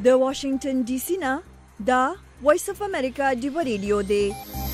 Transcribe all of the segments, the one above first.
د واشنگټن ډي سي نه دا وایس اف امریکا ډیو ریډیو دی.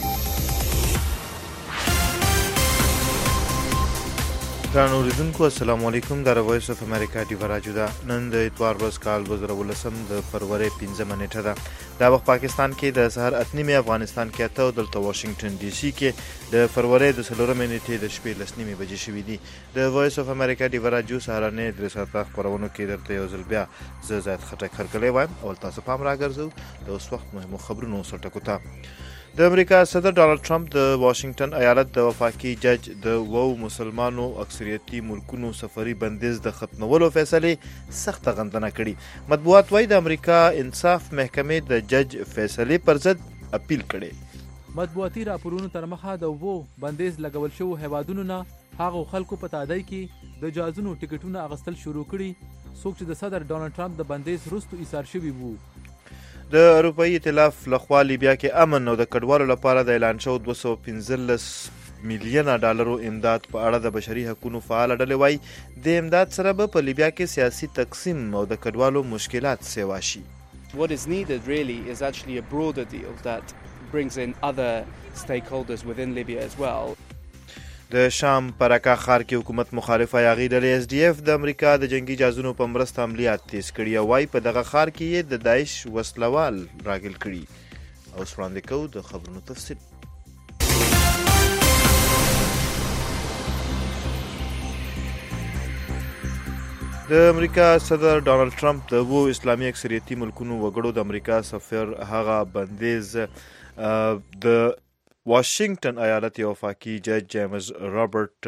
ګرانو اوریدونکو السلام علیکم. دا وایس اف امریکا ډیو راډیو ده. نن د اتوار ورځ کال 2019 د فروری 15 نیټه ده. دا وخت پاکستان کې د سحر 8:30 افغانستان کې 8 او دلته واشنگټن ډي سي کې د فروری د 4 نیټې د شپې 10:30 بجې شوې دي. د وایس اف امریکا ډیو راډیو سهارنې د ساعت خبرونو کې درته یو ځل بیا زه زید خټک خرکلی وایم. اول تاسو پام راګرځو د اوس وخت مهمو خبرونو سرټکو ته. د امریکا صدر ډانلډ ټرمپ د واشنگټن ایالت د وفاقي جج د مسلمانو اکثریتي ملکونو سفري بندیز د ختمولو فیصله سخت غندنه کړي. مطبوعات وايي د امریکا انصاف محکمې د جج فیصله پر ضد اپیل کړي. مطبوعاتي راپورونو تر مخه د بندیز لګول شو هیوادونو نه هغه خلکو په تعداد کې د جازونو ټیکټونه اغستل شروع کړي څوک چې د صدر ډانلډ ټرمپ د بندیز وروسته ایثار شوي وو. د اروپایي ائتلاف لخوا لیبیا کې امن او د کډوالو لپاره د اعلان شو 215 میلیونه ډالرو امداد په اړه د بشري حقوقو فعال ډلې وايي د امداد سره به په لیبیا کې سیاسي تقسیم او د کډوالو مشکلات سیوا شي. What is needed really is actually a broader deal that brings in other stakeholders within Libya as well. د شام پر رکا ښار کې حکومت مخالفه یاغي ډلې اس ډي اف د امریکا د جنگي جازونو په مرسته عملیات تیز کړي او وايي په دغه ښار کې یې د داعش وسلوال راګل کړي. اوس وړاندې کوو د خبرونو تفصیل. د امریکا صدر ډانلډ ټرمپ د اسلامي اکثریتي ملکونو وګړو د امریکا سفیر هغه بندیز د واشنگټن ایالت یو وفاقي جج جیمز رابرټ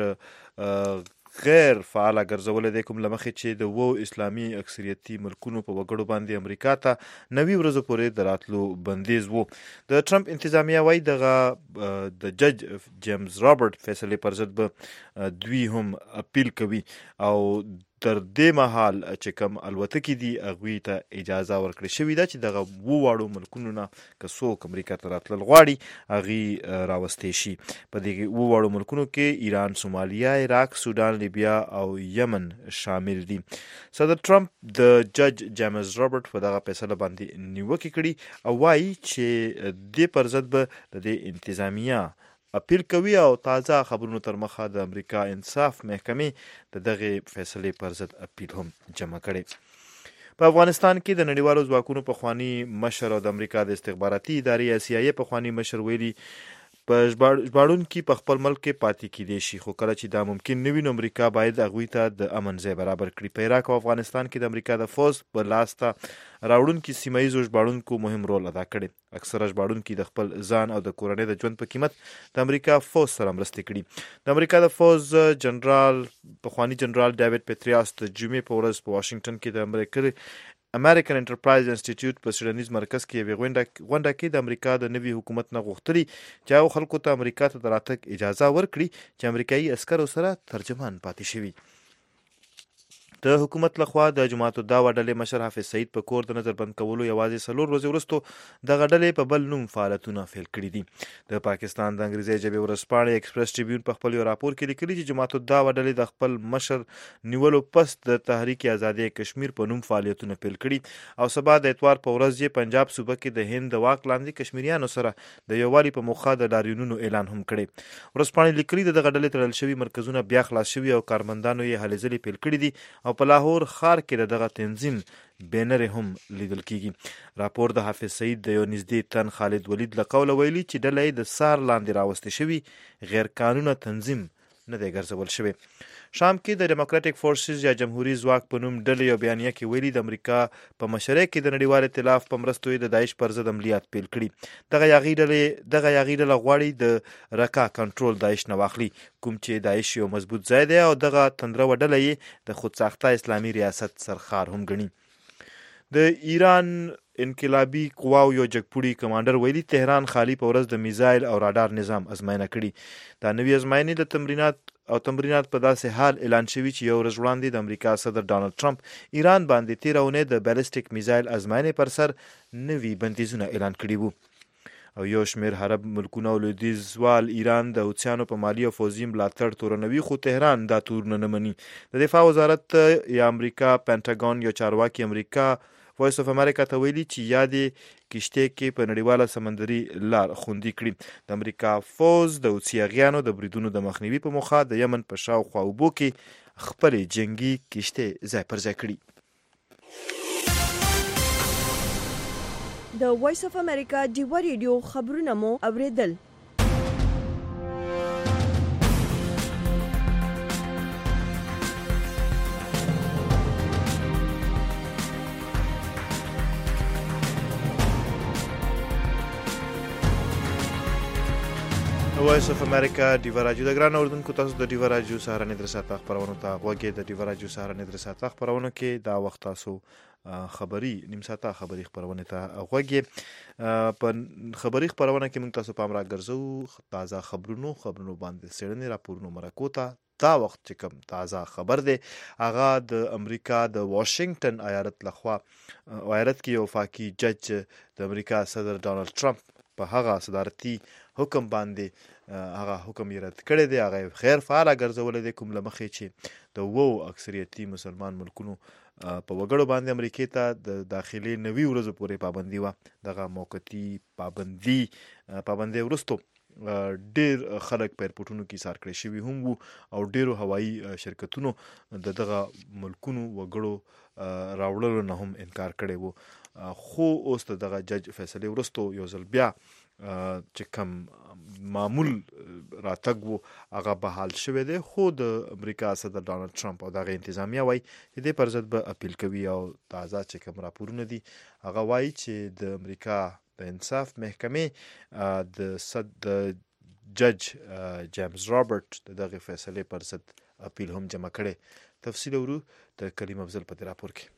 غیر فعال ګرځولې د کوم لمخې چې د اسلامي اکثریتي ملکونو په وګړو باندې امریکا ته 90 ورځې پورې د راتلو بندیز وو. د ټرمپ انتظامیه وايي د جج جیمز رابرټ فیصله پر ضد به دوی هم اپیل کوي او تر دې مهال چې کوم الوتکې دي هغوی ته اجازه ورکړې شوې ده چې دغه واړو ملکونو نه که څوک امریکا ته راتلل غواړي هغوی راوستی شي. په دې واړو ملکونو کې ایران، سومالیا، عراق، سودان، لیبیا او یمن شامل دي. صدر ټرمپ د جج جیمز رابرټ په دغه فیصله باندې نیوکې کړي او وایي چې دې پر ضد به د دې انتظامیه اپیل کوي او تازه خبرونو تر مخه د امریکا انصاف محکمې د دغه فیصلې پر ضد اپیل هم جمع کړي. په افغانستان کې د نړیوالو ځواکونو پخوانی مشر او د امریکا د استخباراتي ادارې CIA پخوانی مشر ویلي په ژباړونکي په خپل ملک کې پاتې کېدی شي خو کله چې دا ممکن نه وي نو امریکا باید هغوی ته د امن ځای برابر کړي. په عراق او افغانستان کې د امریکا د فوز په لاس ته راوړونکي سیمه ییزو ژباړونکو مهم رول ادا کړی. اکثره ژباړونکي د خپل ځان او د کورنۍ د ژوند په قیمت د امریکا فوز سره مرستې کړي. د امریکا د فوز پخوانی جنرال ډیوډ پیټریاس د جمعې په ورځ په واشنگټن کې د امریکن انټرپرایز انسټیټیوټ په څیړنیز مرکز کې یوې غونډه کې د امریکا د نوي حکومت نه غوښتلي چې هغو خلکو ته امریکا ته د راتګ اجازه ورکړي چې امریکایي عسکرو سره ترجمان پاتې شوي. د حکومت لخوا د جماعت الدعوه ډلې مشر حافظ سعید په کور د نظر بند کولو یوازې 4 ورځې وروسته دغه ډلې په بل نوم فعالیتونه پیل کړي دي. د پاکستان د انګریزي ژبې ورځپاڼې ایکسپریس ټریبیون په خپل یو راپور کې لیکلي چې جماعت الدعوه ډلې د خپل مشر نیولو پس د تحریک آزادي کشمیر په نوم فعالیتونه پیل کړي او سبا د اتوار په ورځ یې پنجاب صوبه کې د هند د واک لاندې کشمیریانو سره د یووالي په موخه د لاریونونو اعلان هم کړي. ورځپاڼې لیکلي دغه ډلې تړل شوي مرکزونه بیا خلاص شوي او کارمندانو یې هلې ځلې پیل کړي دي او په لاهور ښار کې دغه تنظیم بینر هم لیدل کیږي. راپور د حافظ سعید د یو نږدې تن خالد ولید له قوله ویلي چې ډله یې د سار لاندې راوستې شوي غیر قانونه تنظیم نه دی ګرځول شوی. شام کې د ډیموکراټک فورسز یا جمهوریت ځواک په نوم ډلې یو بیانیه کې ویلي د امریکا په مشرۍ کې د نړیوال ائتلاف په مرستو د داعش پر ضد عملیات پیل کړي. دغه یاغي ډله غواړي د رکا کنټرول داعش نه واخلي کوم چې داعش یو مضبوط ځای دی او دغه تندرو ډله یې د خودساخته اسلامي ریاست سرخار هم ګڼي. د ایران انقلابي قواو یو جګپوړي کمانډر ویلي تهران خالي په ورځ د میزایل او راډار نظام ازمایښت کړي. دا نوي ازمایښتې د تمرینات په داسې حال اعلان شوي چې یو ورځ وړاندې د امریکا صدر ډانلډ ټرمپ ایران باندې 13 اونۍ د بیلسټیک میزایل ازمایښتې پر سر نوي بندیزونه اعلان کړي وو. او یو شمېر عرب ملکونه او لویدیځوال ایران د حوثیانو په مالي او پوځي ملاتړ تورنوي خو تهران دا تورونه نه مني. د دفاع وزارت یا امریکا پینټاګون یو چارواکي امریکا وایس اف امریکا ته ویلي چې یادې کشتۍ کې په نړیواله سمندري لار خوندي کړي. د امریکا فوز د حوثیانو د بریدونو د مخنیوي په موخه د یمن په شاوخوا اوبو کې خپلې جنگي کشتۍ ځای پر ځای کړي. د وایس اف امریکا ډیوا ریډیو خبرونه مو اوریدل. وایس اف امریکا ډیوا راډیو د ګران اوردونکو تاسو د ډیوا راډیو سهارنۍ درې ساعته خبرونو ته غوږی. د ډیوا راډیو سهارنۍ درې ساعته خبرونو کې دا وخت تاسو خبري نیم ساعته خبري خبرونه ته غوږی. په خبري خبرونه کې موږ تاسو پام را ګرځو تازه خبرونو باندې سړنی راپورونو مرکو ته. دا وخت چې کوم تازه خبر دی هغه د امریکا د واشنگټن ایالت لخوا ایالت کې یو وفاقي جج د امریکا صدر ډانلډ ټرمپ په هغه صدارتي حکم باندې هغه حکم یې رد کړی دی. هغه خیر فعاله ګرځولی دی کوم له مخې چې د 2 اکثریتي مسلمان ملکونو په وګړو باندې امریکې ته د داخلي 90 ورځو پورې پابندي وه. دغه موقتي پابندي وروستو ډیر خلک په ایرپورټونو کې ایثار کړی شوي هم وو او ډیرو هوایي شرکتونو د دغه ملکونو وګړو راوړلو نه هم انکار کړی وو. خو اوس دغه جج فیصلې وروستو یو ځل بیا چې کوم معمول راتګ وو هغه بحال شوی دی. خو د امریکا صدر ډانلډ ټرمپ او دغه انتظامیه وایي چې دې پر ضد به اپیل کوي او تازه چې کوم راپورونه دي هغه وایي چې د امریکا د انصاف محکمې د جج جیمز رابرټ دغه فیصلې پر ضد اپیل هم جمع کړي. تفصیل ورو د کریم افضل په راپور کې.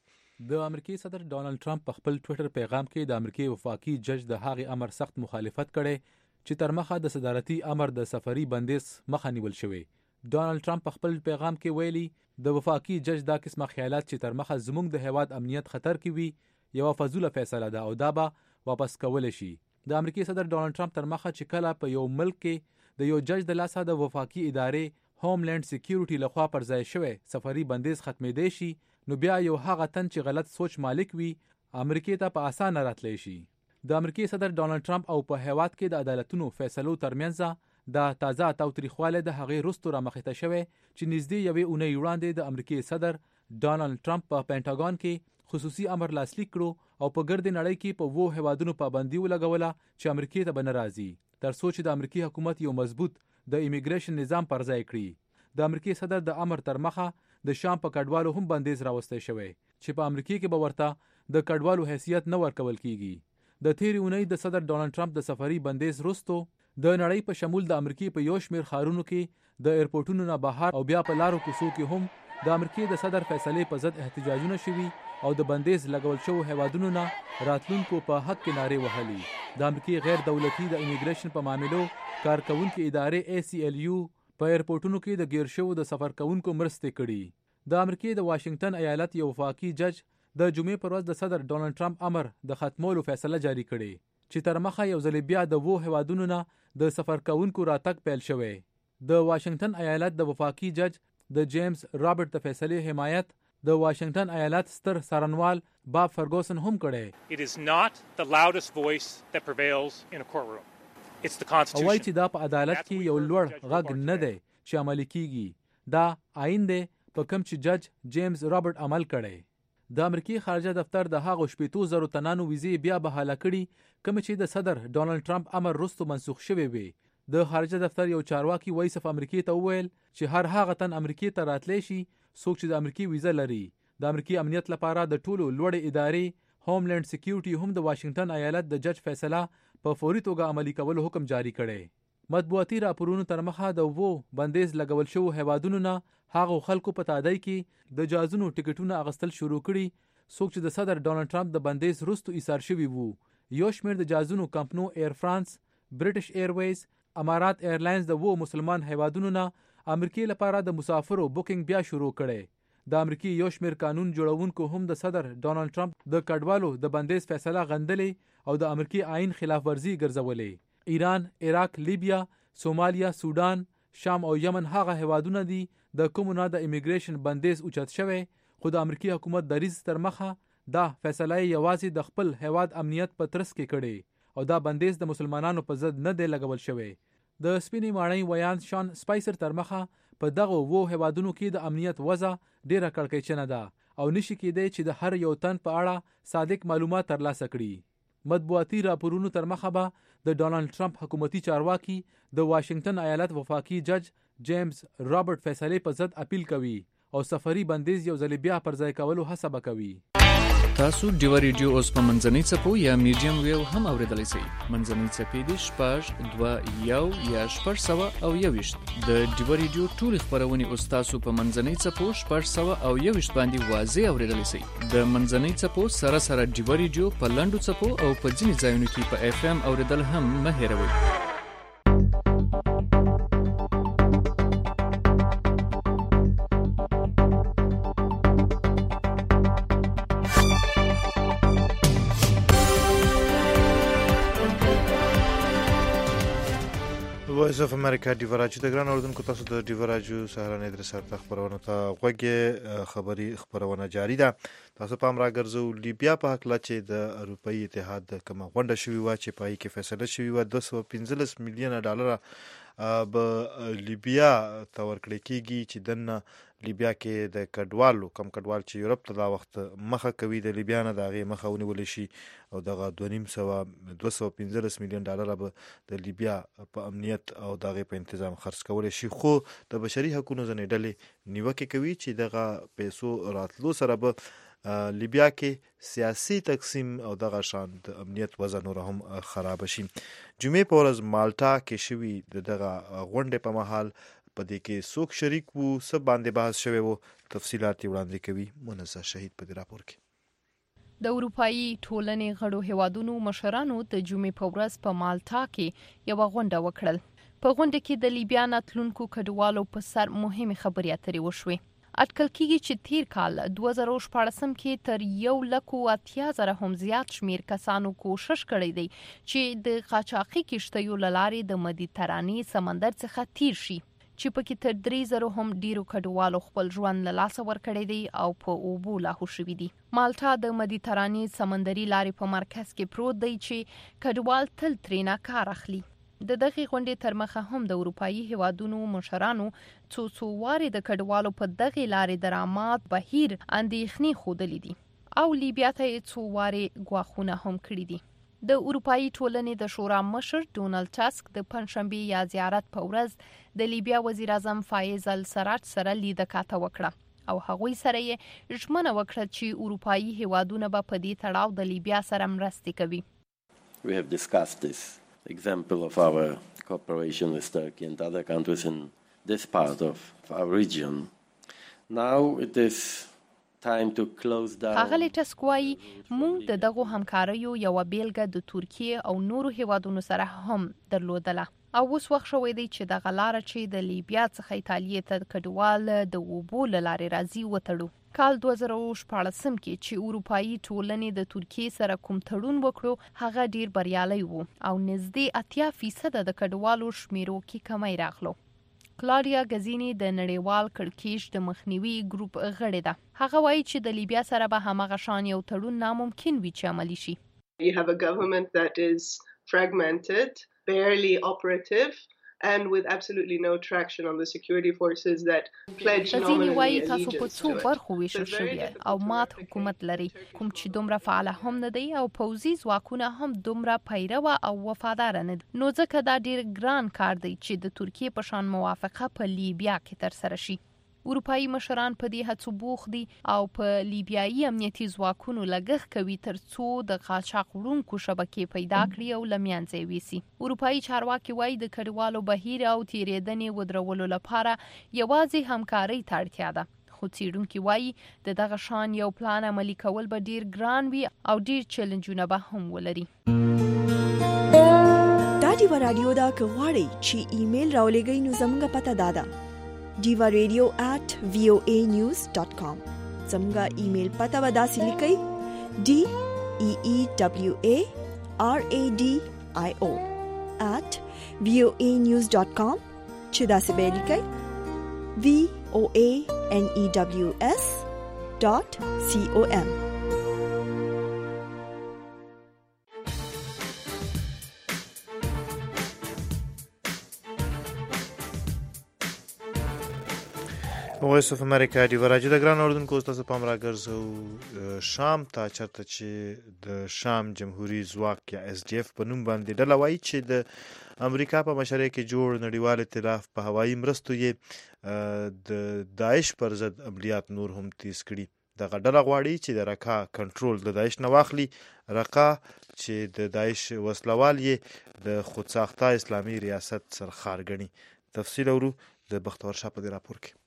د امریکای صدر ډانلډ ټرمپ په خپل ټویټر پیغام کې د امریکای وفاقي جج د هغې امر سخت مخالفت کړي چې تر مخه د صدارتي امر د سفري بندیز مخه نیول شوی. ډانلډ ټرمپ په خپل پیغام کې ویلي د وفاقي جج دا قسمه خیالات چې تر مخه زموږ د هیواد امنیت خطر کې وي یو فضوله فیصله ده او دا به واپس کول شي. د امریکای صدر ډانلډ ټرمپ تر مخه چې کله په یو ملک کې د یو جج د لاسه د وفاقي ادارې هوملند سکیورټي لخوا پر ځای شوی سفري بندیز ختمېدی شي نو بیا یو هغه تن چې غلط سوچ مالک وي امریکای ته په اسانه راتلی شي. د امریکای صدر ډانلډ ټرمپ او په هیواد کې د عدالتونو فیصلو ترمنځ د تازه تاوتریخوالی د هغې وروستو رامخته شوی چې نږدې یوې اونۍ وړاندې د امریکای صدر ډانلډ ټرمپ په پینټاګون کې خصوصي امر لاسلیک کړو او په ګرد نړۍ کې په 2 هیوادونو پابندي ولګوله چې امریکای ته به نه راځي تر څو چې د امریکای حکومت یو مضبوط د ایمیګریشن نظام پر ځای کړي. د امریکای صدر د امر تر مخه د شام په کډوالو هم بندیز راوستی شوی چې په امریکای کې به ورته د کډوالو حیثیت نه ورکول کیږي. د تیرې اونۍ د صدر ډانلډ ټرمپ د سفري بندیز وروستو د نړۍ په شمول د امریکای په یو شمېر ښارونو کې د ایرپورټونو نه بهر او بیا په لارو کوڅو کې هم د امریکای د صدر فیصلې په ضد احتجاجونه شوي او د بندیز لګول شوو هیوادونو نه راتلونکو په حق کې نارې وهلي. د امریکای غیر دولتي د ایمیګریشن په معاملو کارکونکو ادارې ACLU په ایرپورټونو کې د گیر شوو د سفر کوونکو مرستې کړي. د امریکای د واشنگټن ایالت یو وفاقي جج د جمعې پر ورځ د صدر ډانلډ ټرمپ امر د ختمولو فیصله جاری کړي چې تر مخه یو ځل بیا د 2 هیوادونو نه د سفر کوونکو راتګ پیل شوی. د واشنگټن ایالت د وفاقي جج د جیمز رابرټ د فیصلې حمایت د واشنگټن ایالت ستر څارنوال باب فرګوسن هم کړي. It is not the loudest voice that prevails in a courtroom. It's the Constitution. او چې دا په عدالت کې یو لوړ غږ نه دی چې عملي کیږي. دا آئین دی په کوم چې جج جیمز رابرټ عمل کړي. د امریکای خارجه دفتر د هغو 80,000 تنانو ویزې بیا بحاله کړي کوم چې د صدر ډانلډ ټرمپ امر وروسته منسوخ شوی وي. د خارجه دفتر یو چارواکي وایس اف امریکای ته وویل چې هر هغه تن امریکای ته راتلی شي څوک چې د امریکای ویزه لري. د امریکای امنیت لپاره د ټولو لوړې ادارې هوملند سکیورټي هم د واشنگټن ایالت د جج فیصله په فوري توګه عملي کولو حکم جاری کړي. مطبوعاتي راپورونو تر مخه د 2 بندیز لګول شوو هیوادونو نه هغو خلکو په تادی کې د جازونو ټکټونه اغستل شروع کړي څوک چې د صدر ډانلډ ټرمپ د بندیز وروسته ایثار شوي وو. یو شمېر د جازونو کمپنو ایر فرانس، برټش ایرویز، امارات ایرلاینز د 2 مسلمان هیوادونو نه امریکای لپاره د مسافرو بوکینګ بیا شروع کړي. د امریکای یو شمېر قانون جوړونکو هم د صدر ډانلډ ټرمپ د کډوالو د بندیز فیصله غندلې او د امریکای آئین خلاف ورزي ګرځولې. ایران، عراق، لیبیا، سومالیا، سودان، شام او یمن هغه هیوادونه دي د کومو نه د ایمیګریشن بندیز اوچت شوی خو د امریکای حکومت دریځ تر مخه دا فیصله یوازې د خپل هیواد امنیت په ترڅ کې کړي او دا بندیز د مسلمانانو په ضد نه دی لګول شوی. د سپینې ماڼۍ ویان شان سپایسر تر مخه په دغه وو هیوادونو کې د امنیت وضع ډیره کړکېچنه ده او نشي کېدی چې د هر یو تن په اړه صادق معلومات ترلاسه کړي. مطبوعاتي راپورونو تر مخه به د ډونالد ټرمپ حکومتي چارواکي د واشنگټن ایالت وفاقي جج جیمز رابرټ فیصلې په ضد اپیل کوي او سفري بندیز یو ځل بیا پر ځای کولو هڅه وکوي. تاسو ډیوا ریډیو اوس په منځنۍ څپو یا میډیم ویو هم اوریدلای شئ. منځنۍ څپې د 6.2 یا 6.1 د ډیوا ریډیو ټول خبرونه اوس تاسو په منځنۍ څپو 6.1 باندې واضح اوریدلای شئ. د منځنۍ څپو سره سره ډیوا ریډیو په لاندو څپو او په ځینې ځایونو کې په اف ام اوریدل هم مه هېروئ. وایس اف امریکا ډیوا راډیو د ګران اوردونکو تاسو د ډیوا راډیو سهارنۍ درې ساعته خبرونه ته غوږی خبري خبرونه جاری ده. تاسو په امر راګرځو لیبیا په حق لا چې د اروپאי اتحاد د کومه غونډه شوی و چې پای کې فیصله شوی و 215 میلیون ډالر به لیبیا ته ورکړل کیږي چې دنه لیبیا کې د کډوالو کم کډوال چې یورپ ته دا وخت مخه کوي د لیبیا نه دغه مخه ونیول شي او دغه 215 میلیون ډالر به د لیبیا په امنیت او دغه په تنظیم خرڅ کول شي. خو د بشري حقوقو ځنې ډلې نیوکه کوي چې دغه پیسو راتلو سره به لیبیا کې سیاسي تقسیم او دغه شان د امنیت وضع نور هم خراب شي. جمعې په ورځ مالټا کې شوی دغه غونډې په محل په دې کې څوک شریک وو سب باندې بحث شوی وو. تفصیلات وړاندې کوي منزه شهید په دې راپور کې. د اروپאי ټولنې غړو هیوادونو مشرانو د جمعې په ورځ په مالټا کې یو غونډه وکړل. په غونډه کې د لیبیا ناتلونکو کډوالو په سر مهمه خبرې اترې وشوې. اټکل کېږي چې تیر کال 2014 کې تر 1,80,000 هم زیات شمیر کسانو کوشش کړی دی چې د قاچاقي کشتیو لارې د مدیترانې سمندر څخه تیر شي چې پکې تر 3,000 هم ډیرو کډوالو خپل ژوند له لاسه ورکړی دی او په اوبو لاهو شوي دي. مالټا د مدیترانې سمندري لارې په مرکز کې پروت دی چې کډوال تل ترېنه کار اخلي. د دغه غونډې تر مخه هم د اروپאי هیوادونو مشرانو څو واري د کډوالو په دغه لارې درآمد بهیر اندېښنې خودلې دي او لیبیا ته څو واري غواخونه هم کړې دي. د اروپאי ټولنې د شورا مشر ډونالد ټاسک د پنځشنبه یا زیارت په ورځ د لیبیا وزیر اعظم فایز السراج سره لیدکاته وکړه او هغوی سره یې ژمنه وکړه چې اروپאי هیوادونه به په دې تړاو د لیبیا سره مرسته کوي. We have discussed this example of our cooperation with Turkey and other countries in this part of our region. Now it is time to close down. هغه ټسکوای موږ د دغه همکاریو یو بیلګه د ترکیه او نورو هیوادونو سره هم درلودله او اوس وخت شوی دی چې دغه لار چې د لیبیا څخه ایتالیا ته کډوال د اوبو لارې راځي وتړو. کال 2014 کې چې اروپאי ټولنې د ترکیه سره کوم تړون وکړو هغه ډیر بریالي وو او نږدې 80% د کډوالو شمیرو کې کمی راغلو. کلاډیا غزینی د نړیوال کړکېچ د مخنیوي ګروپ غړې ده. هغه وایي چې د لیبیا سره به همغه شان یو تړون ناممکن وي چې عملی شي. You have a government that is fragmented, barely operative, and with absolutely no traction on the security forces that pledge nominally allegiance تاسو په څو to it. برخو ویشل شوی او مات حکومت لري کوم چې دومره فعال هم نه دی او پوځي ځواکونه هم دومره پیرو او وفادار نه دي. نو ځکه دا ډیر ګران کار دی چې د ترکیه په شان موافقه په لیبیا کې تر سره شي. اروپאי مشران په دې هڅو بوخت دي او په لیبیایي امنیتي ځواکونو لګښ کوي تر څو د قاچاق وړونکو شبکې پیدا کړي او لمنځه یې ویسي. اروپאי چارواکي وایي د کډوالو بهیر او تیریدنې ودرولو لپاره یوازې همکاري ته اړتیا ده. خو څېړونکي وایي د دغه شان یو پلان عملي کول به ډیر ګران وي او ډیر چیلنجونه به هم ولري. دا ډیوا رادیو دا که غواړئ چې ایمیل راولېږئ نو زموږ پته دا ده diva.radio@voanews.com. زموږ ایمیل پته به داسې لیکئ DEEWARADIO@voanews.com چې داسې به لیکئ VOANEWS.com. وایس اف امریکا دی وراجه د ګران اردوونکو تاسو پام راګرځو شام ته چرته چې د شام جمهوریت ځواک یا اس ډي اف په نوم باندې ډله وایي چې د امریکا په مشرۍ کې جوړ نړیوال ائتلاف په هوایي مرستو یې د داعش پر ضد عملیات نور هم تیز کړي. دغه ډله غواړي چې د رقا کنټرول د داعش نه واخلي. رقا چې د داعش وسلوال یې د خودساخته اسلامي ریاست سرخار ګڼي. تفصیل اورو د بختور شاه په دې راپور کې.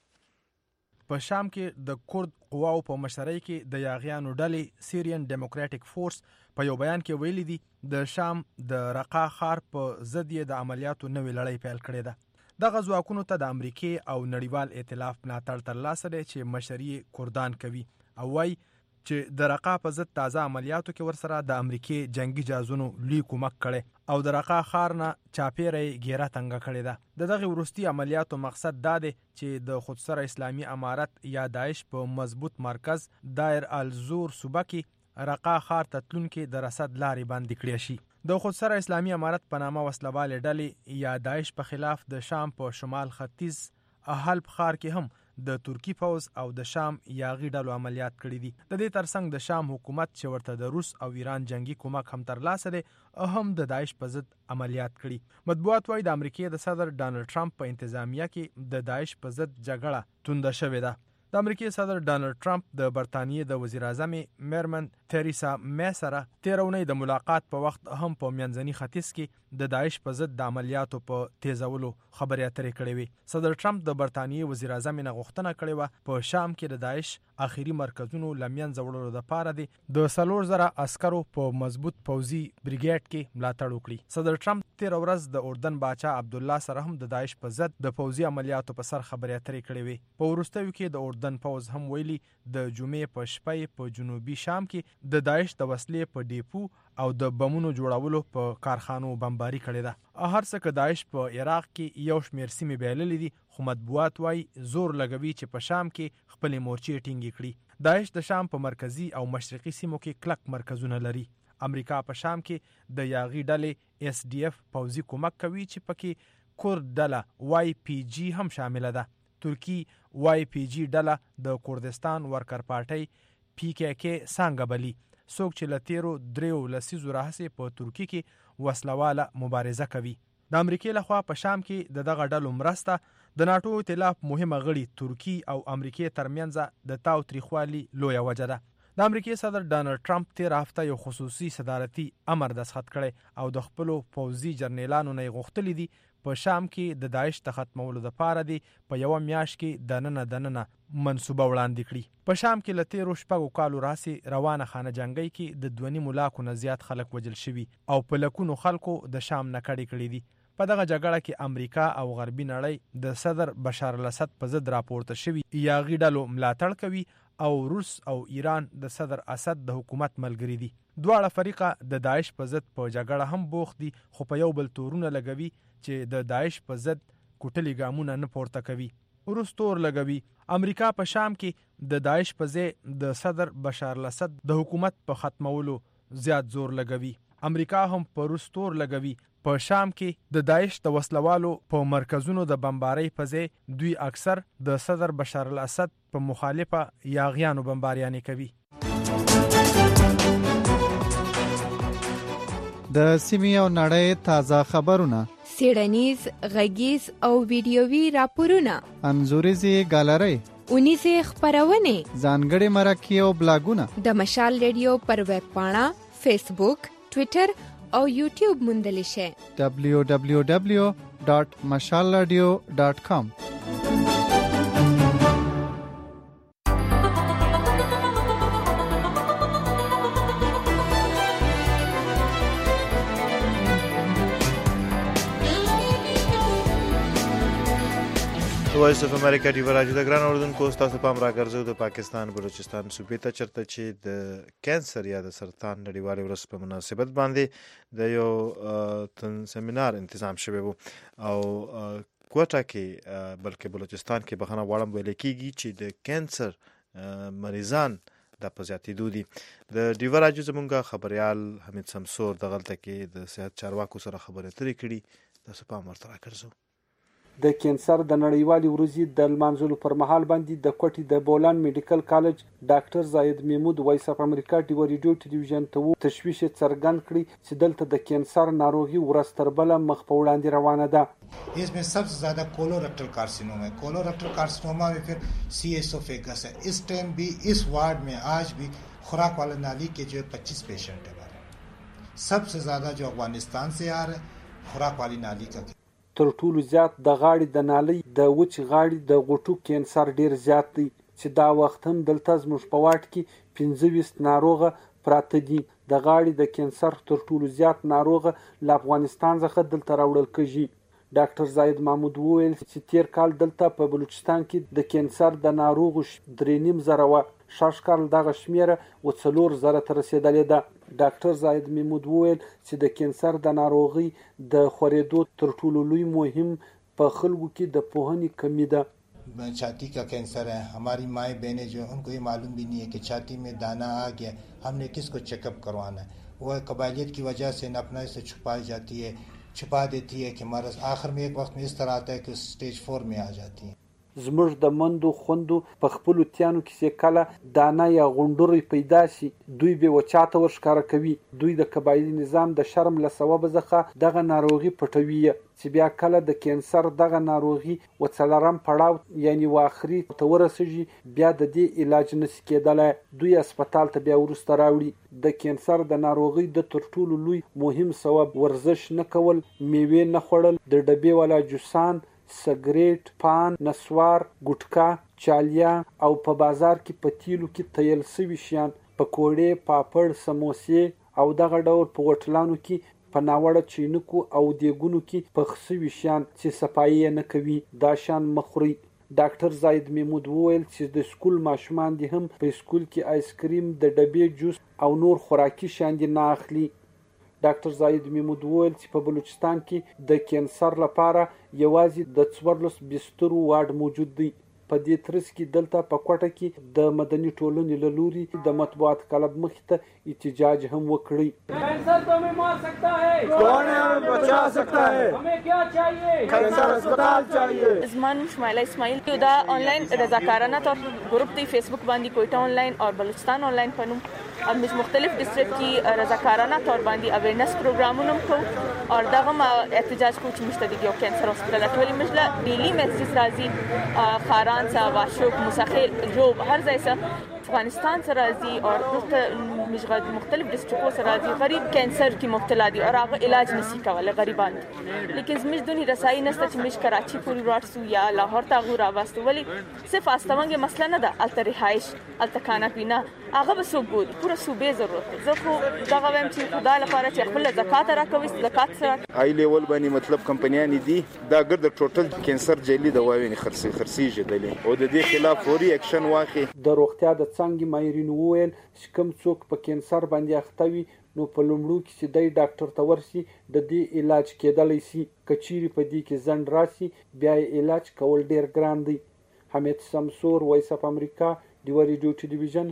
په شام کې د کورد قواو په مشرۍ کې د یاغیانو ډلې سیریان ډیموکراټیک فورس په یو بیان کې ویلي دي د شام د رقا ښار په ضد یې د عملیاتو نوې لړۍ پیل کړې ده. دغه ځواکونو ته د امریکې او نړیوال ائتلاف ملاتړ ترلاسه دی چې مشري کردان کوي او وایي چې د رقا په ضد تازه عملیاتو کې ورسره د امریکې جنگي جهازونو لوی کومک کړی او د رقا ښار نه چاپیره یې ګیره تنګه کړې ده. د دغه وروستي عملیاتو مقصد دا دی چې د خودسره اسلامي امارت یا داعش په مضبوط مرکز دایر الزور صوبه کې رقا ښار ته تلونکي د رسد لارې بندې کړې شي. د خودسره اسلامي امارت په نامه وسلوالې ډلې یا داعش په خلاف د شام په شمال ختیځ حلب ښار کې هم د ترکی پوز او د شام یاغي ډلو عملیات کړي دي. د دې ترڅنګ د شام حکومت چې ورته د روس او ایران جنگي کومک هم ترلاسه دی هم د داعش په ضد عملیات کړي. مطبوعات وايي د امریکې د صدر ډانلډ ټرمپ په انتظامیه کې د داعش په ضد جګړه تونده شوې ده. د امریکې صدر ډانلډ ټرمپ د برتانیې د وزیر اعظم میرمن تریسا می سره تیر اونۍ د ملاقات په وخت هم په منځني ختیځ کې د داعش په ضد د عملیاتو په تیزولو خبرې اترې کړې وي. صدر ټرمپ د برتانیې وزیر اعظم نه غوښتنه کړې وه په شام کې د داعش اخیری مرکزونو لمنځه وړلو لپاره د 4000 عسکرو په مضبوط پوځي بریګیډ کې ملاتړ وکړي. صدر ټرمپ تیر ورځ د اردن باچا عبدالله سره هم د داعش په ضد د پوځي عملیاتو په سر خبرې اترې کړې وي. په وروستیو کې د اردن پوځ هم ویلي د جمعې په شپه په جنوبي شام کې د داعش د وسلې په ډیپو او د بمونو جوړولو په کارخانو بمباري کړې ده. هر څه که داعش په عراق کې یو شمېر سیمې بایللې دي خو مطبوعات وايي زور لګوي چې په شام کې خپلې مورچې ټینګې کړي. داعش د شام په مرکزي او مشرقي سیمو کې کلک مرکزونه لري. امریکا په شام کې د یاغي ډلې اس ډي اف پوځي کومک کوي چې پکې کورد ډله واي پی جی هم شامله ده. ترکی واي پی جی ډله د کردستان ورکر پارټۍ پی کې کې څنګه بلی څوک چې له تیرو 3 لسیزو راهیسې په ترکی کې وسلواله مبارزه کوي. د امریکې لخوا په شام کې د دغه ډلو مرسته د ناټو ائتلاف مهمه غړي ترکی او امریکې ترمنځ د تاو تریخوالي لویه وجه ده. د امریکې صدر ډانلډ ټرمپ تیر هفته یو خصوصي صدارتي امر دستخط کړی او د خپلو پوځي جرنیلانو نه غوښتلی دي په شام کې د داعش د ختمولو لپاره دی په یو میاشت کې دننه منصوبه وړاندې کړي. په شام کې له تیرو 6 کالو راهیسې روانه خانه جنګۍ کې د 2.5 لاکو نه زیات خلک وژل شوي او په لکونو خلکو د شام نه کډې کړي دي. په دغه جګړه کې امریکا او غربي نړۍ د صدر بشار الاسد په ضد راپورته شوي یاغي ډلو ملاتړ کوي او روس او ایران د صدر اسد د حکومت ملګري دي. دواړه فریقه د داعش په ضد په جګړه هم بوخت دي خو په یو بل تورونه لګوي چې د داعش په ضد کوټلي ګامونه نه پورته کوي. روس تور لګوي. امریکا په شام کې د داعش په ځای د صدر بشار الاسد د حکومت په ختمولو زیات زور لګوي. امریکا هم په روس تور لګوي. په شام کې د داعش د وسلوالو په مرکزونو د بمبارۍ په ځای دوی اکثر د صدر بشار الاسد په مخالفه یاغیانو بمباریانې کوي. د سیمې او نړۍ تازه خبرونه، څېړنیز، غږیز او ویډیوي راپورونه، انځوریزې ګالرۍ، اونیزې خپرونې، ځانګړي مرکې او بلاګونه د مشال ریډیو پر ویب پاڼه، فیسبوک، ټویټر او یوټیوب موندلی شئ. www.mashalradio.com. وایس اف امریکا دی وراجه د ګران اردوونکو تاسو پام راګرځو د پاکستان بلوچستان صوبې ته چرته چې د کینسر یا د سرطان نړیوالې ورځ په مناسبت باندې د یو سیمینار تنظیم شوی وو او کوټه کې بلکې بلوچستان کې بخښنه غواړم ویل کېږي چې د کینسر مریضان د پزیاتېدو دي. د ډیو راجو زمونږ خبريال حمید سمسور دغلته کې د صحت چارواکو سره خبرې اترې کړي. تاسو پام ورته راګرځو. د کینسر د نړیوالې ورځې د لمانځلو پر مهال باندې د کوټې د بولان میډیکل کالج ډاکټر زاید محمود وایس اف امریکا ډیو ریډیو ټلویزیون ته تشویش څرګند کړی چې دلته د کینسر ناروغي ورځ تر بله مخ په وړاندې روانه ده. इसमें सबसे ज़्यादा colorectal carcinoma है. Colorectal carcinoma में फिर सी एसोफेगस है. इस टाइम भी इस वार्ड में आज भी खुराक वाला नाली के जो 25 पेशेंट है. सबसे ज़्यादा जो अफगानिस्तान से आ रहा है खुराक वाली नाली का. تر ټولو زیات د غاړې د نالۍ د وچ غاړې د غوټو کینسر ډیر زیات دی چې دا وخت هم دلته زموږ په واټ کې 25 ناروغه پراته دي. د غاړې د کینسر تر ټولو زیات ناروغه له افغانستان څخه دلته راوړل کېږي. ډاکټر زاید محمود وویل چې تیر کال دلته په بلوچستان کې د کینسر د ناروغو 3.5 زره وه. شاش کال دغه شمیره و 4 زره ته رسیدلې ده. ډاکټر زاید محمود وویل چې د کینسر د ناروغي د خورېدو تر ټولو لوی مهم په خلکو کې د پوهنې کمی ده. छाती का कैंसर है. हमारी माएँ बहनें जो उनको ये मालूम भी नहीं है कि छाती में दाना आ गया, हमने किसको चेकअप करवाना है. वह कबायलियत की वजह से न अपना इसे छुपाई जाती है, छुपा देती है कि मरज़ आखिर में एक वक्त में इस तरह आता है कि स्टेज 4 में आ जाती है. زموږ د مندو خوندو په خپلو تیانو کې کله دانه یا غونډوري پیدا شي دوی به وچاته ورښکاره کوي. دوی د قبایلي نظام د شرم له سببه څخه دغه ناروغي پټوي چې بیا کله د کینسر دغه ناروغي وڅلرم پړاو یعنی واخري ته ورسېږي بیا د دې علاج نشي کېدلی. دوی هسپتال ته بیا وروسته راوړي. د کینسر د ناروغي د تر ټولو لوی مهم سبب ورزش نه کول، میوې نه خوړل، د ډبې والا جوسان، سګریټ، پان، نسوار، ګټکا، چالیا او په بازار کې په تیلو کې تیل سوي شیان، پکوړې، پاپړ، سموسې او دغه ډول په هوټلانو کې په ناوړه چینکو او دیګونو کې پخ سوي شیان چې صفایي نه کوي دا شیان مه خورئ. ډاکټر زاید محمود وویل چې د سکول ماشومان دي هم په سکول کې آیسکریم، د ډبې جوس او نور خوراکي شیان دي نه اخلي. ډاکټر زاید محمود وویل چې په بلوچستان کې د کینسر لپاره یوازې د 14 بسترو واډ موجود دی. په دې ترڅ کې دلته په کوټه کې د مدني ټولنې له لوري د مطبوعات کلب مخې ته احتجاج هم وکړی. کینسر تو ہمیں مار سکتا ہے، کون ہمیں بچا سکتا ہے، ہمیں کیا چاہیے؟ کینسر اسپتال چاہیے. زمان شمائلہ اسماعیل دا آنلاین رضاکارانہ طور گروپ دی فیس بک باندې کوئٹہ آنلاین اور بلوچستان آنلاین پنوم اور مختلف ڈسٹرکٹ کی رضاکارانہ طور باندې اویرنس پروگرامونه کو اور دغه احتجاج کو چې مشتدی او کینسر هسپتال ټولې مجله ډیلی میسج راځي خاران سا واشوک مسخیل جوب هر ځای سره افغانستان سے راضی اور مختلف ڈسٹرکوں سے راضی غریب کینسر کی مبتلا دی اور هغه علاج نسی کوله غریبان دي. لیکن زموږ دونی رسائی نسته چې موږ کراچي پوری راټسو یا لاهور ته غو راوستو ولی صرف استوانګه مسله نه ده الته رهایش الته کانا پینا هغه به سوګود پورا صوبې ضرورت ده. زه خو دغه وایم چې خدای لپاره چې خپل زکات راکوي زکات سره ای لیول باندې مطلب کمپنیان دي دا ګرد ټوټل کینسر جیلی دواوی نه خرڅیږي دلی او د دې خلاف فوري اکشن واخی. د روغتیا د څنګه ماهرین وویل چې کوم څوک په کینسر باندې اخته وي نو په لومړو کې چې دی ډاکټر ته ورسي د دې علاج کېدلی سي. که چیرې په دې کې ځنډ راسي بیا یې علاج کول ډیر ګران دی. حمید سمسور، وایس اف امریکا، ډیو ریډیو ټلویزیون،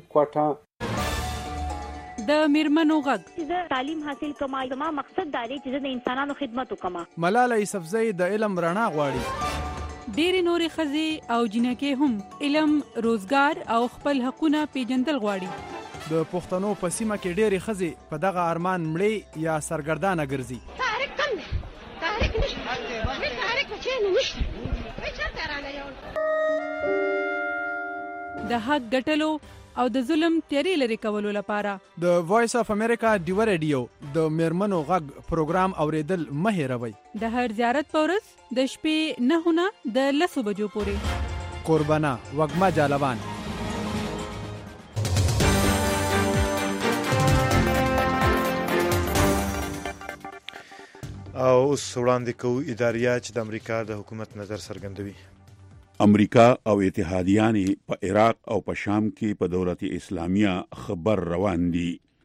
کوټه. د میرمنو غږ زه تعلیم حاصل کوم، زما مقصد دا دی چې د انسانانو خدمت وکم. ملاله یوسفزۍ د علم رڼا غواړي. ډېری نورې ښځې او جنکې هم علم، روزګار او خپل حقونه پیژندل غواړي. د پښتنو په سیمه کې ډېرې ښځې په دغه ارمان مړې یا سرګردانه ګرځي. تحریک کم دی، تحریک نشته، تحریک چېرې نشته، چېرته رانه د حق ګټلو او د ظلم تیری لري کولو لپاره د وایس اف امریکا ډیو ریډیو د میرمنو غږ پروګرام اوریدل مه هېروئ. د هر زیارت په ورځ د شپې 9 نه د 10 بجو پورې. قربانه وږمه جالبان. او اوس وړاندې کوو اداریات چې د امریکا د حکومت نظر څرګندوي. امریکا او اتحادیان په عراق او په شام کې په دولت اسلامیه خبر روان دي.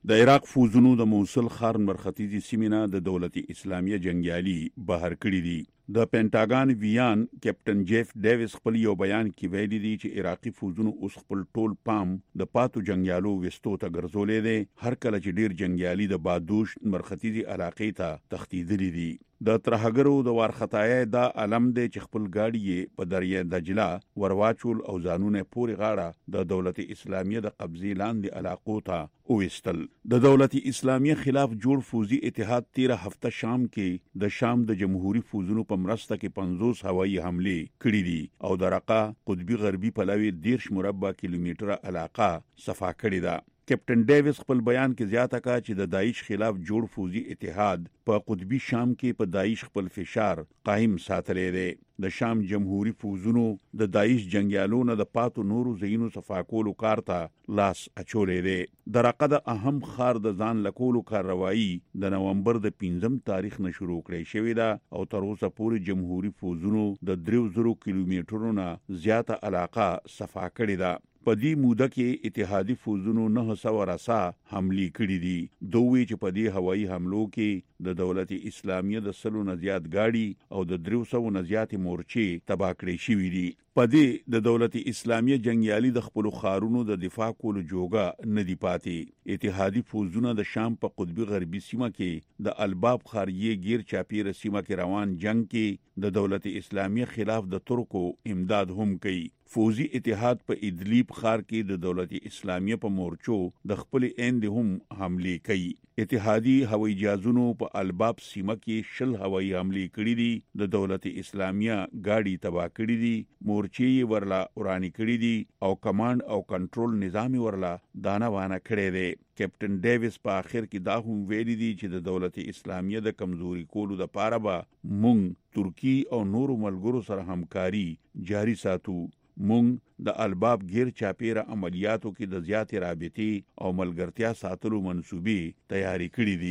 د عراق فوزونو د موصل ښار مرختیزي سیمې نه د دولت اسلامیه جنگیالي بهر کړي دي. د پینټاګان ویان کیپټن جیف ډیویس خپل یو بیان کې ویلي دي چې عراقي فوزونو اوس خپل ټول پام د پاتو جنگیالو وستو ته ګرځولې دي. هر کله چې ډیر جنگیالي د بادوش مرختیزي علاقې ته تښتیدلي دي. د ترهګرو د وارخطایي دا علم دی چې خپل گاډي په دریای دجله ورواچول او ځانونه پوري غاړه د دولت اسلامیه د قبضې لاندې علاقو ته وستل. د دولت اسلامیه خلاف جوړ فوزي اتحاد 13 هفته شام کې د شام د جمهوریت فوزونو په مرسته کې 50 هوایي حمله کړې دي او د رقه قطبي غربي پلوي 10 مربع کیلومتره علاقه صفا کړې ده. کیپټن ډیویس خپل بیان کې زیاته کړه چې د داعش خلاف جوړ فوزي اتحاد په قطبي شام کې په داعش خپل فشار قائم ساتلې دی. د شام جمهوریت فوزونو د داعش جنگیالونو د پاتو نورو زینو صفا کولو کار ته لاس اچولې دی. د رقه د اهم خار د ځان لکولو کاروایی د نومبر د 5 تاریخ نه شروع کړې شوې ده او تر اوسه پورې جمهوریت فوزونو د 300 کیلومترونو نه زیاته علاقه صفا کړې ده. په دې موده کې اتحادی فوزونو 900 رسا حملې کړې دي. دوی چې په دې هوایي حملو کې د دولت اسلامیه د 100 نه زیات گاډي او د 300 نه زیات مورچې تباه کړې شوې دي. په دې د دولت اسلامیه جنگیالي د خپل خارونو د دفاع کولو جوګه نه دی پاتې. اتحادی فوزونه د شام په قطبي غربي سیمه کې د الباب خاریه گیر چاپیره سیمه کې روان جنگ کې د دولت اسلامیه خلاف د ترکو امداد هم کوي. فوزي اتحاد په ادلیب ښار کې د دولت اسلامیه په مورچو د خپل ایند هم حمله کوي. اتحادی هوایي جهازونو په الباب سیمه کې 10 هوایي حمله کړې دي. د دولت اسلامیه گاډي تباه کړې دي، مورچې ورلا ورانی کړې دي او کمانډ او کنټرول نظام ورلا دانا وانه کړې دي. کیپټن ډیویس په اخر کې دا هم ویلي دي چې د دولت اسلامیه د کمزوري کولو د پاره به مونږ ترکی او نورو ملګرو سره همکاري جاری ساتو. مونږ د الباب غیر چاپیره عملیاتو کې د زیاتې رابطې او ملګرتیا ساتلو منسوبې تیاری کړې دي.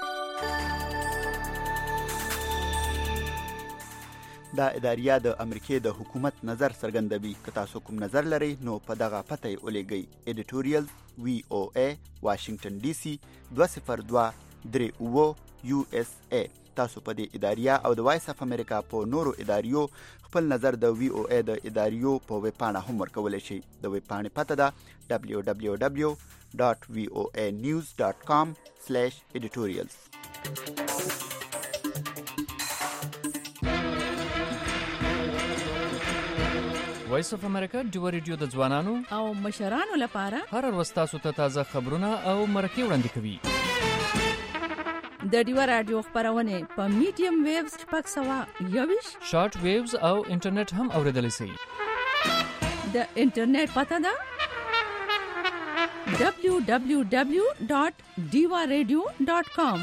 دا اداریه د امریکای د حکومت نظر څرګندوي. که تاسو کوم نظر لرئ نو په دغه پته یې ولېږئ. ایډیټوریال VOA واشنگټن DC 202 USA. تاسو په دې اداریه او د وایس اف امریکا په نورو اداریو خپل نظر د VOA د اداریو په ویب پاڼه هم ورکولی شئ. د ویب پاڼې پته ده www.voanews.com/editorials. وایس اف امریکا ډیو ریډیو د ځوانانو او مشرانو لپاره هر ورځ تاسو ته تازه خبرونه او مرکې وړاندې کوي. د ډیو رادیو خبرونه په میډیم ویوز 621 شارټ ویوز او انټرنیټ هم اوریدلای شئ. د انټرنیټ پته ده www.diwaradio.com.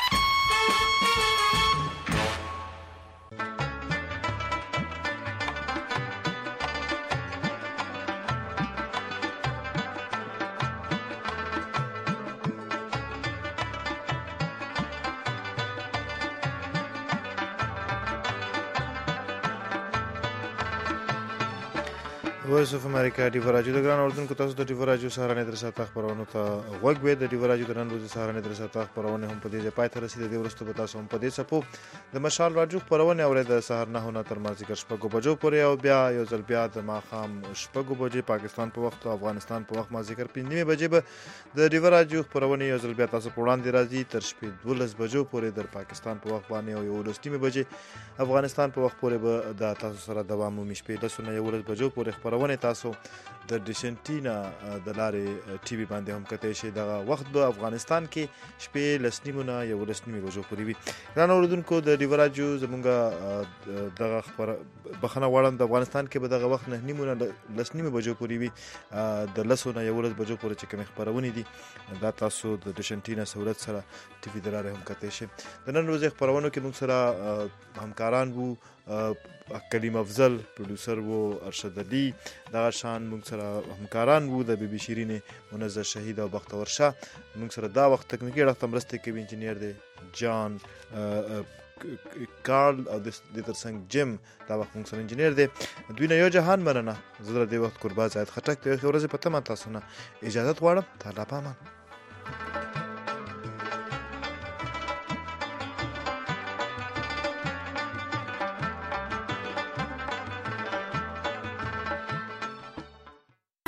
وایس اف امریکا ډیو راډیو د ګران اردوونکو تاسو د ډیو راډیو سهارنې درساته خبرونه ته غوږ وې. د ډیو راډیو د نن ورځې سهارنې درساته خبرونه هم په دې ځای پای ته رسیدي. د ورستو په تاسو هم په دې سپو د مشال راډیو خبرونه اورئ د سهار 9 تر مازیګر 6 بجو پورې او بیا یو ځل بیا د ماښام 6 بجې پاکستان په وخت او افغانستان په وخت مازیګر 5 بجې به د ډیو راډیو خبرونه یو ځل بیا تاسو په وړاندې راځي تر 12 بجو پورې د پاکستان په وخت باندې او 11 بجې افغانستان په وخت پورې به د تاسو سره دوام مومي. شپې 10 بجو پورې خبرونه تاسو د ډیشنټینا د لارې ټي وي باندې هم کته شي. دا وخت به افغانستان کې شپې 10:30 بجو پورې وي. ګران اوردونکو د ډیو راډیو زمونږه دغه خبر بخنه وړاندې د افغانستان کې به دغه وخت 9:30 بجو پورې وي. د 10:11 بجو پورې چې کوم خبرونه دي دا تاسو د ډیشنټینا سہولت سره ټي وي د لارې هم کته شي. د نن ورځې خبرونه کې موږ سره همکاران وو کلیم افضل پروډوسر وو ارشد علي دغه شان موږ سره همکاران وو د بي بي شیرین منزه شهید او بختور شاه. موږ سره دا وخت تکنیکی اړخ ته مرسته کوي انجینیر دی جان کارل او د ترڅنګ جیم دا وخت موږ سره انجینیر دی. دوی نه یو جهان مننه. زه د وخت قربا زید خټک ته ورځې په تمه تاسو نه اجازه غواړم. تعالی پامان.